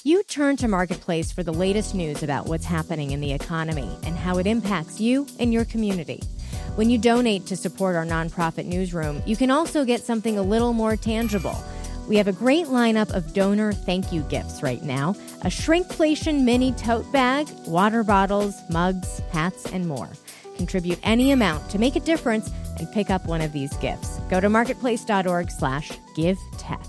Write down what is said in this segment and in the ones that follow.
You turn to Marketplace for the latest news about what's happening in the economy and how it impacts you and your community. When you donate to support our nonprofit newsroom, you can also get something a little more tangible. We have a great lineup of donor thank you gifts right now. A shrinkflation mini tote bag, water bottles, mugs, hats, and more. Contribute any amount to make a difference and pick up one of these gifts. Go to marketplace.org/givetech.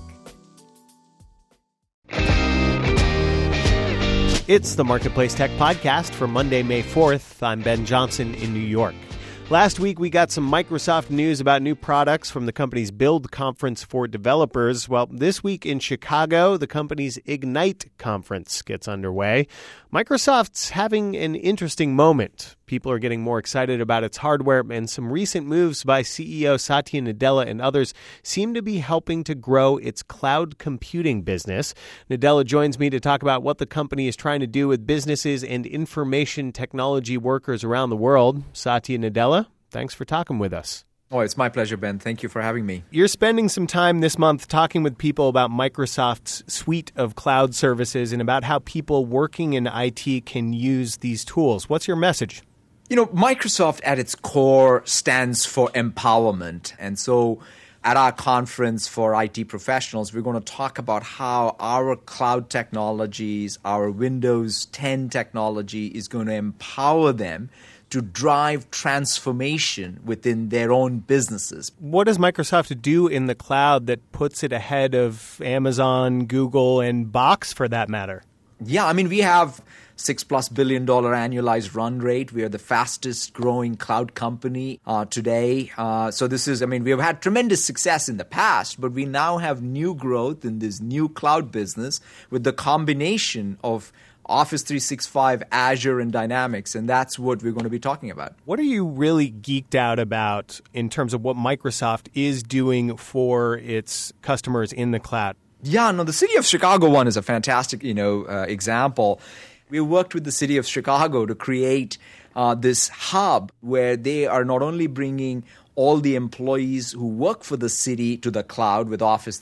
It's the Marketplace Tech Podcast for Monday, May 4th. I'm Ben Johnson in New York. Last week, we got some Microsoft news about new products from the company's Build conference for developers. Well, this week in Chicago, the company's Ignite conference gets underway. Microsoft's having an interesting moment. People are getting more excited about its hardware, and some recent moves by CEO Satya Nadella and others seem to be helping to grow its cloud computing business. Nadella joins me to talk about what the company is trying to do with businesses and information technology workers around the world. Satya Nadella, thanks for talking with us. Oh, it's my pleasure, Ben. Thank you for having me. You're spending some time this month talking with people about Microsoft's suite of cloud services and about how people working in IT can use these tools. What's your message? You know, Microsoft at its core stands for empowerment. And so at our conference for IT professionals, we're going to talk about how our cloud technologies, our Windows 10 technology is going to empower them to drive transformation within their own businesses. What does Microsoft do in the cloud that puts it ahead of Amazon, Google, and Box for that matter? Yeah, I mean, we have $6+ billion annualized run rate. We are the fastest growing cloud company today. So this is, I mean, we have had tremendous success in the past, but we now have new growth in this new cloud business with the combination of Office 365, Azure, and Dynamics, and that's what we're going to be talking about. What are you really geeked out about in terms of what Microsoft is doing for its customers in the cloud? Yeah, no, the City of Chicago one is a fantastic, example. We worked with the City of Chicago to create this hub where they are not only bringing all the employees who work for the city to the cloud with Office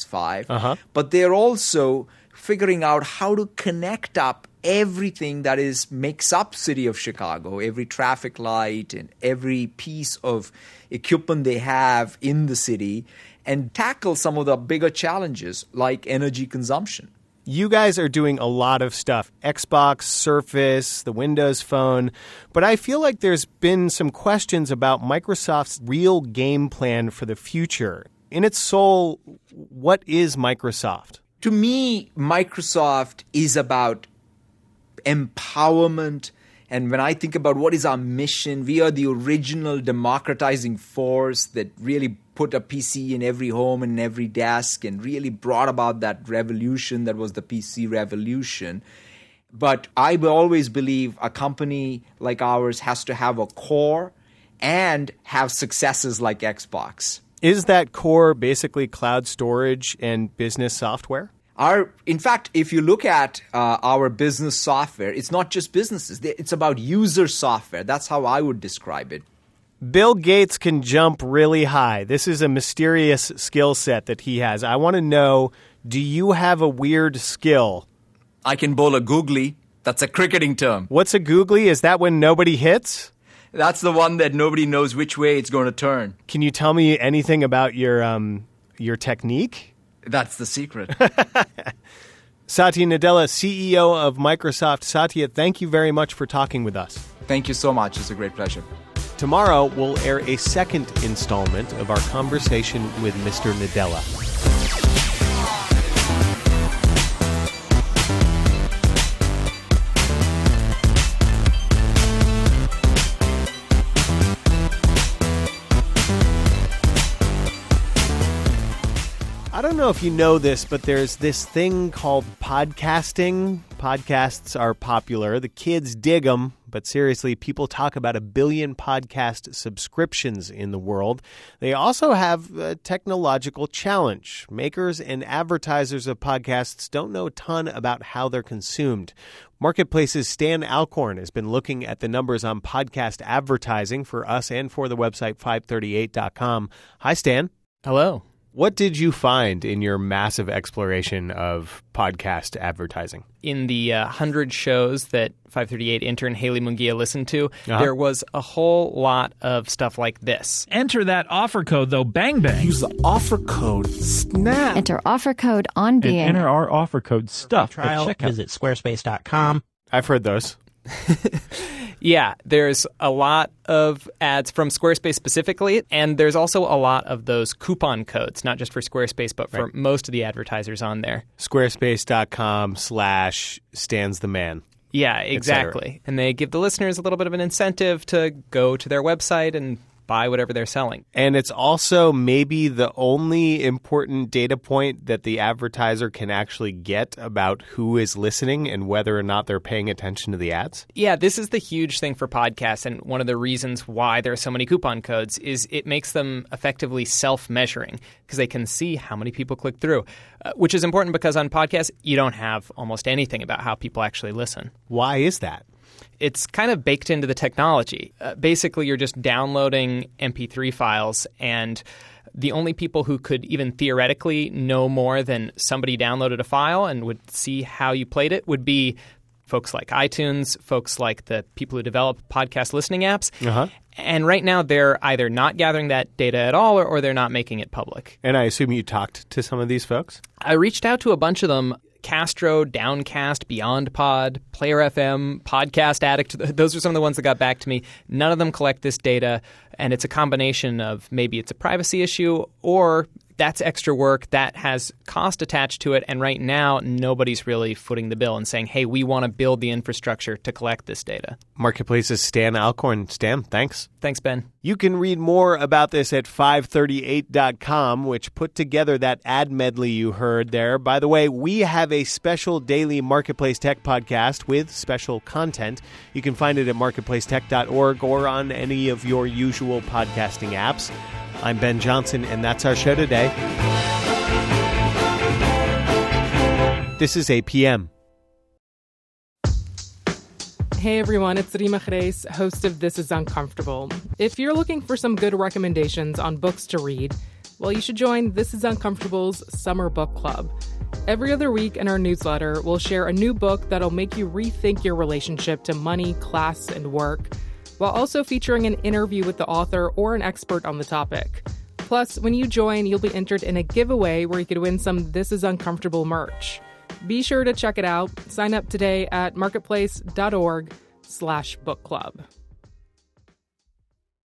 365, but they're also figuring out how to connect up everything that makes up City of Chicago, every traffic light and every piece of equipment they have in the city, and tackle some of the bigger challenges like energy consumption. You guys are doing a lot of stuff, Xbox, Surface, the Windows Phone, but I feel like there's been some questions about Microsoft's real game plan for the future. In its soul, what is Microsoft? To me, Microsoft is about empowerment. And when I think about what is our mission, we are the original democratizing force that really put a PC in every home and every desk and really brought about that revolution that was the PC revolution. But I will always believe a company like ours has to have a core and have successes like Xbox. Is that core basically cloud storage and business software? In fact, if you look at our business software, it's not just businesses. It's about user software. That's how I would describe it. Bill Gates can jump really high. This is a mysterious skill set that he has. I want to know, do you have a weird skill? I can bowl a googly. That's a cricketing term. What's a googly? Is that when nobody hits? That's the one that nobody knows which way it's going to turn. Can you tell me anything about your technique? That's the secret. Satya Nadella, CEO of Microsoft. Satya, thank you very much for talking with us. Thank you so much. It's a great pleasure. Tomorrow, we'll air a second installment of our conversation with Mr. Nadella. I don't know if you know this, but there's this thing called podcasting. Podcasts are popular. The kids dig them. But seriously, people talk about 1 billion podcast subscriptions in the world. They also have a technological challenge. Makers and advertisers of podcasts don't know a ton about how they're consumed. Marketplace's Stan Alcorn has been looking at the numbers on podcast advertising for us and for the website 538.com. Hi, Stan. Hello. What did you find in your massive exploration of podcast advertising? In the 100 shows that 538 intern Haley Munguia listened to, there was a whole lot of stuff like this. Enter that offer code, though, bang bang. Use the offer code SNAP. Enter offer code on being. And enter our offer code STUFF Trial, at checkout. visit squarespace.com. I've heard those. Yeah, there's a lot of ads from Squarespace specifically, and there's also a lot of those coupon codes, not just for Squarespace, but for most of the advertisers on there. Squarespace.com/standstheman. Yeah, exactly. And they give the listeners a little bit of an incentive to go to their website and buy whatever they're selling. And it's also maybe the only important data point that the advertiser can actually get about who is listening and whether or not they're paying attention to the ads. Yeah, this is the huge thing for podcasts, and one of the reasons why there are so many coupon codes is it makes them effectively self-measuring because they can see how many people click through, which is important because on podcasts, you don't have almost anything about how people actually listen. Why is that? It's kind of baked into the technology. Basically, you're just downloading MP3 files, and the only people who could even theoretically know more than somebody downloaded a file and would see how you played it would be folks like iTunes, folks like the people who develop podcast listening apps. And right now, they're either not gathering that data at all or they're not making it public. And I assume you talked to some of these folks? I reached out to a bunch of them. Castro, Downcast, BeyondPod, Player FM, Podcast Addict. Those are some of the ones that got back to me. None of them collect this data, and it's a combination of maybe it's a privacy issue or that's extra work that has cost attached to it, and right now nobody's really footing the bill and saying, hey, we want to build the infrastructure to collect this data. Marketplace's Stan Alcorn. Stan, thanks. Thanks, Ben. You can read more about this at 538.com, which put together that ad medley you heard there. By the way, we have a special daily Marketplace Tech podcast with special content. You can find it at marketplacetech.org or on any of your usual podcasting apps. I'm Ben Johnson, and that's our show today. This is APM. Hey everyone, it's Rima Reis, host of This Is Uncomfortable. If you're looking for some good recommendations on books to read, well, you should join This Is Uncomfortable's Summer Book Club. Every other week in our newsletter, we'll share a new book that'll make you rethink your relationship to money, class, and work, while also featuring an interview with the author or an expert on the topic. Plus, when you join, you'll be entered in a giveaway where you could win some This Is Uncomfortable merch. Be sure to check it out. Sign up today at marketplace.org/book club.